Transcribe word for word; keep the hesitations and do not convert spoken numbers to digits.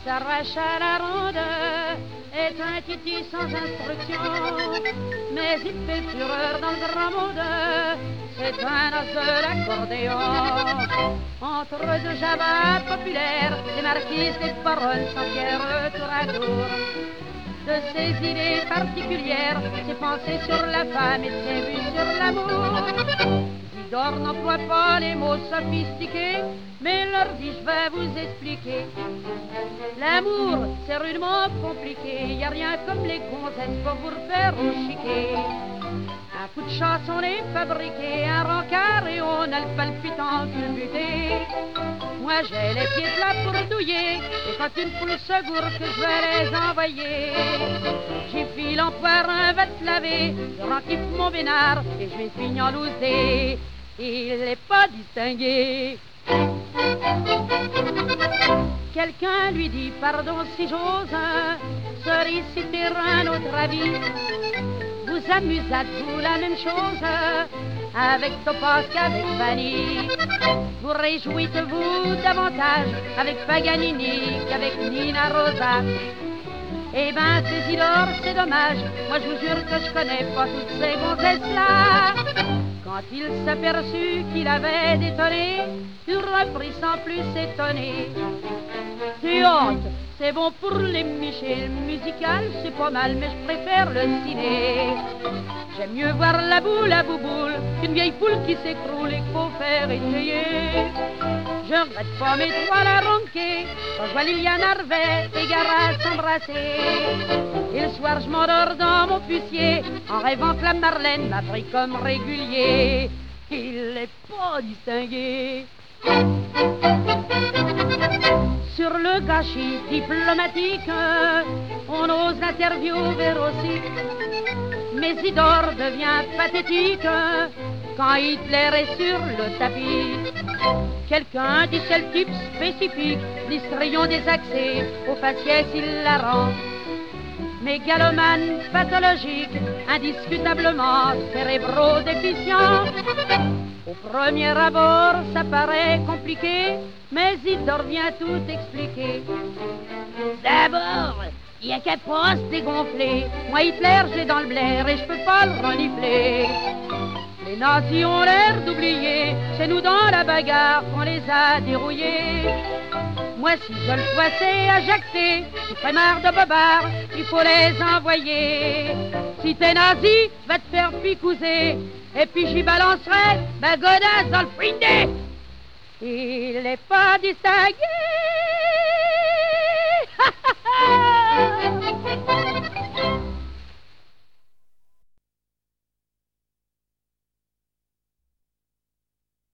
s'arrache à la ronde, est un titi sans instruction, mais il fait fureur dans le grand monde, c'est un as de l'accordéon. Entre deux jabas populaires, des marquises, des paroles s'enquièrent tour à tour de ses idées particulières, ses pensées sur la femme et ses vues sur l'amour. Isidore n'emploie pas les mots sophistiqués, mais leur dit je vais vous expliquer. L'amour c'est rudement compliqué, y a rien comme les gonzesses pour vous refaire au chiquet. Un coup de chasse on est fabriqué, un rencard et on a le palpitant culbuté. Moi j'ai les pieds plats pour douiller, et quand une poule se gourre que je vais les envoyer, j'y file en poire un va te laver, je renquiffe mon bénard et je vais finir en lousé. Il n'est pas distingué. Quelqu'un lui dit pardon si j'ose solliciter un autre avis. Vous amusâtes-vous la même chose avec Topaz qu'avec Fanny? Vous réjouites-vous davantage avec Paganini qu'avec Nina Rosa? Eh ben c'est Isidore, c'est dommage, moi je vous jure que je connais pas toutes ces gonzesses-là. Quand il s'aperçut qu'il avait détonné, il reprit sans plus s'étonner. C'est honte, c'est bon pour les michels, musical c'est pas mal, mais je préfère le ciné. J'aime mieux voir la boule à bouboule qu'une vieille poule qui s'écroule et qu'il faut faire étayer. Je regrette pas mes trois la ronquer, quand je vois Liliane Harvey et Gara s'embrasser. Et le soir je m'endors dans mon pucier, en rêvant que la Marlène m'a pris comme régulier. Il n'est pas distingué. Sur le gâchis diplomatique, on ose l'interviewer aussi. Mais Isidore devient pathétique quand Hitler est sur le tapis. Quelqu'un dit c'est le type spécifique, l'histrion des accès, au faciès hilarant. Mégalomane pathologique, indiscutablement cérébro-déficient. Au premier abord, ça paraît compliqué, mais Isidore vient tout expliquer. D'abord, il y a qu'à pas se dégonfler. Moi, Hitler, j'ai dans le blaire et je peux pas le renifler. Les nazis ont l'air d'oublier, c'est nous dans la bagarre qu'on les a dérouillés. Moi, si je le poissais à jacter, tu ferais marre de bobards, il faut les envoyer. Si t'es nazi, va te faire picouser, et puis j'y balancerai ma godasse dans le frinder. Il n'est pas distingué.